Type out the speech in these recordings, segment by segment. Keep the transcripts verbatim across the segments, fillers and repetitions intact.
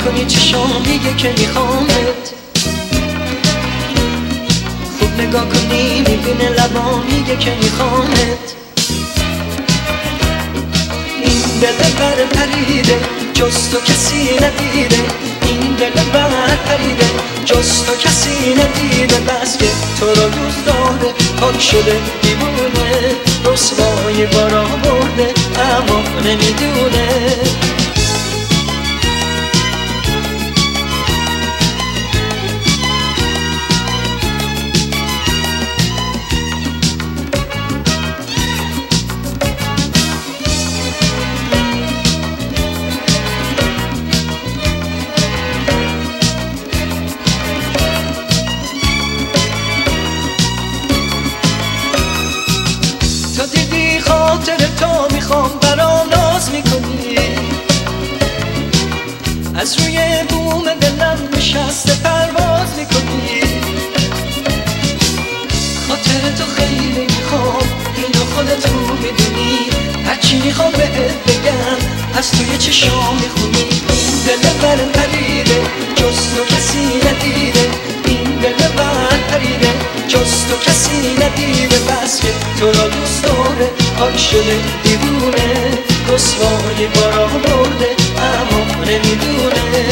میکنی چشام میگه که میخوامت، خوب نگاه کنی میبینه لبام میگه که میخوامت. این دل بر پریده جز تو کسی ندیده، این دل بر پریده جز تو کسی ندیده. بس که تو رو دوست داره پاک شده دیوونه، رسوای بارا برده اما نمیدونه. تو دیدی خاطر تو میخوام برام ناز میکنی، از روی بوم دلم نشسته پرواز میکنی. خاطر تو خیلی میخوام اینو خودت رو میدونی، هرچی میخوام بهت بگم از توی چشام میخونی. این دل بر پریده جز تو کسی ندیده، این دل بر پریده جز تو کسی ندیده. بس که تو را دوست داره پاک شده دیوونه، رسوای بارا برده اما نمیدونه.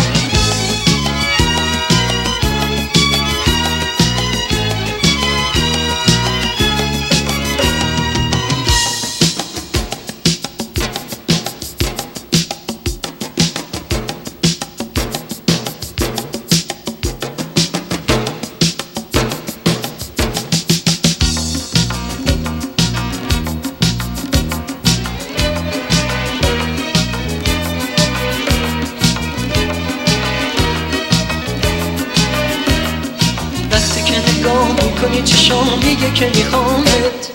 نگاه میکنی چشام میگه که میخوامت،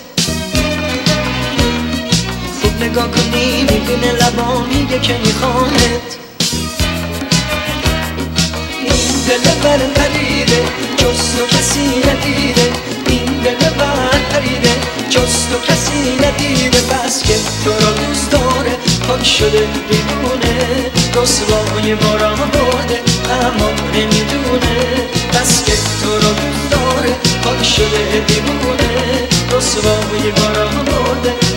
خوب نگاه کنی میبینه لبام میگه که میخوامت. این دل بر پریده جز تو کسی ندیده، این دل بر پریده جز تو کسی ندیده. بس که تو را دوست داره پاک شده دیوونه، رسوای بارا برده اما نمیدونه. بس که تو را دوست داره پاک شده دیوونه، رسوای بارا برده